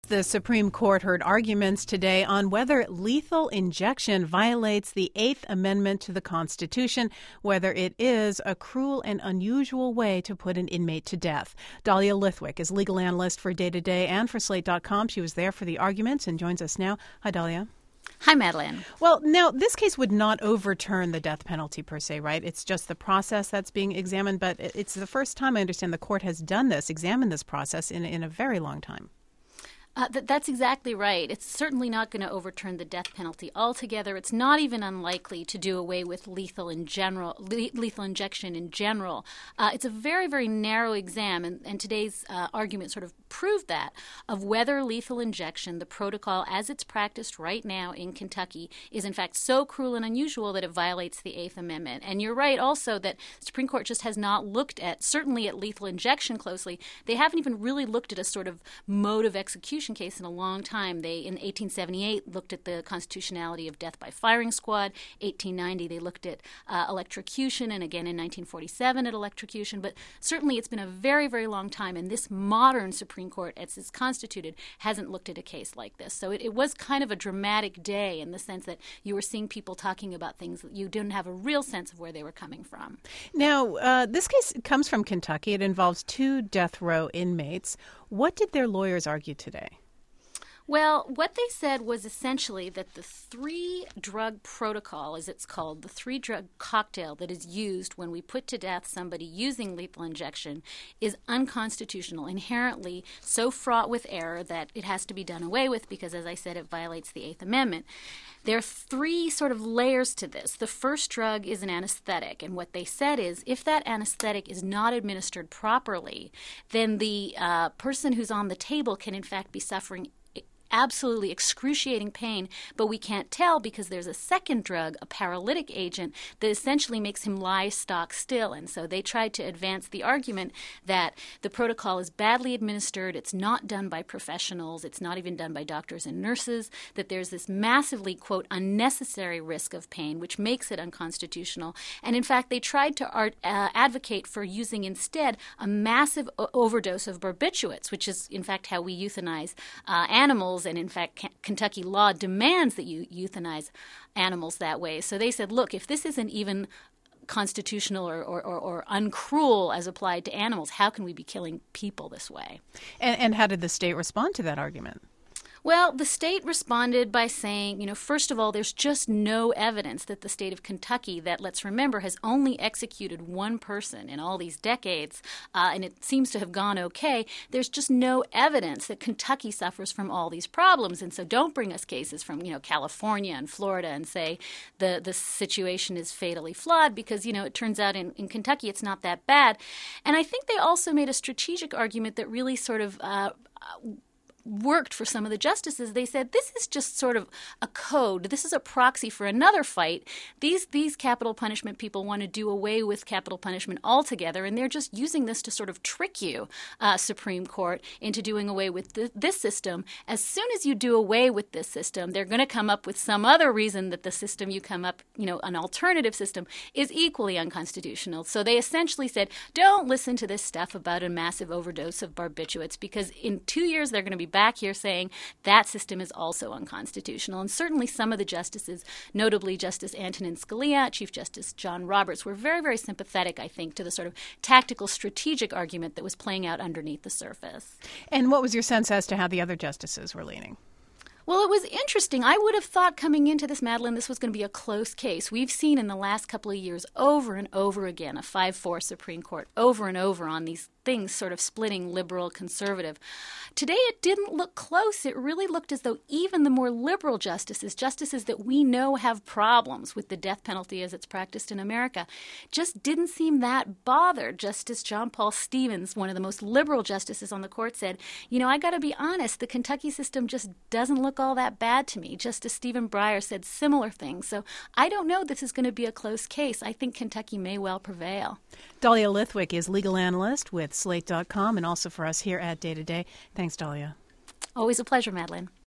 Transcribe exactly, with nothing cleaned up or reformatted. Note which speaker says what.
Speaker 1: The Supreme Court heard arguments today on whether lethal injection violates the Eighth Amendment to the Constitution, whether it is a cruel and unusual way to put an inmate to death. Dahlia Lithwick is legal analyst for Day to Day and for Slate dot com. She was there for the arguments and joins us now. Hi, Dahlia.
Speaker 2: Hi, Madeline.
Speaker 1: Well, now, this case would not overturn the death penalty per se, right? It's just the process that's being examined, but it's the first time I understand the court has done this, examined this process in, in a very long time.
Speaker 2: Uh, th- that's exactly right. It's certainly not going to overturn the death penalty altogether. It's not even unlikely to do away with lethal in general, le- lethal injection in general. Uh, it's a very, very narrow exam, and, and today's uh, argument sort of proved that, of whether lethal injection, the protocol as it's practiced right now in Kentucky, is in fact so cruel and unusual that it violates the Eighth Amendment. And you're right also that the Supreme Court just has not looked at, certainly at lethal injection closely. They haven't even really looked at a sort of mode of execution case in a long time. They, in eighteen seventy-eight, looked at the constitutionality of death by firing squad. eighteen ninety, they looked at uh, electrocution, and again in nineteen forty-seven at electrocution. But certainly it's been a very, very long time, and this modern Supreme Court, as it's constituted, hasn't looked at a case like this. So it, it was kind of a dramatic day in the sense that you were seeing people talking about things that you didn't have a real sense of where they were coming from.
Speaker 1: Now, uh, this case comes from Kentucky. It involves two death row inmates. What did their lawyers argue today?
Speaker 2: Well, what they said was essentially that the three-drug protocol, as it's called, the three-drug cocktail that is used when we put to death somebody using lethal injection, is unconstitutional, inherently so fraught with error that it has to be done away with because, as I said, it violates the Eighth Amendment. There are three sort of layers to this. The first drug is an anesthetic, and what they said is if that anesthetic is not administered properly, then the uh, person who's on the table can in fact be suffering absolutely excruciating pain, but we can't tell because there's a second drug, a paralytic agent, that essentially makes him lie stock still. And so they tried to advance the argument that the protocol is badly administered, it's not done by professionals, it's not even done by doctors and nurses, that there's this massively, quote, unnecessary risk of pain, which makes it unconstitutional. And in fact, they tried to art, uh, advocate for using instead a massive o- overdose of barbiturates, which is in fact how we euthanize uh, animals. And in fact, K- Kentucky law demands that you euthanize animals that way. So they said, look, if this isn't even constitutional or, or, or, or uncruel as applied to animals, how can we be killing people this way?
Speaker 1: And, and how did the state respond to that argument?
Speaker 2: Well, the state responded by saying, you know, first of all, there's just no evidence that the state of Kentucky, that, let's remember, has only executed one person in all these decades, uh, and it seems to have gone okay. There's just no evidence that Kentucky suffers from all these problems. And so don't bring us cases from, you know, California and Florida and say the, the situation is fatally flawed because, you know, it turns out in, in Kentucky it's not that bad. And I think they also made a strategic argument that really sort of uh, worked for some of the justices. They said this is just sort of a code. This is a proxy for another fight. These these capital punishment people want to do away with capital punishment altogether, and they're just using this to sort of trick you, uh, Supreme Court, into doing away with th- this system. As soon as you do away with this system, they're going to come up with some other reason that the system you come up, you know, an alternative system is equally unconstitutional. So they essentially said, don't listen to this stuff about a massive overdose of barbiturates because in two years they're going to be back here saying that system is also unconstitutional. And certainly some of the justices, notably Justice Antonin Scalia, Chief Justice John Roberts, were very, very sympathetic, I think, to the sort of tactical, strategic argument that was playing out underneath the surface.
Speaker 1: And what was your sense as to how the other justices were leaning?
Speaker 2: Well, it was interesting. I would have thought coming into this, Madeline, this was going to be a close case. We've seen in the last couple of years over and over again a five four Supreme Court, over and over on these things sort of splitting liberal, conservative. Today it didn't look close. It really looked as though even the more liberal justices, justices that we know have problems with the death penalty as it's practiced in America, just didn't seem that bothered. Justice John Paul Stevens, one of the most liberal justices on the court, said, you know, I got to be honest, the Kentucky system just doesn't look all that bad to me. Justice Stephen Breyer said similar things. So I don't know this is going to be a close case. I think Kentucky may well prevail.
Speaker 1: Dahlia Lithwick is legal analyst with Slate dot com and also for us here at Day to Day. Thanks, Dahlia.
Speaker 2: Always a pleasure, Madeline.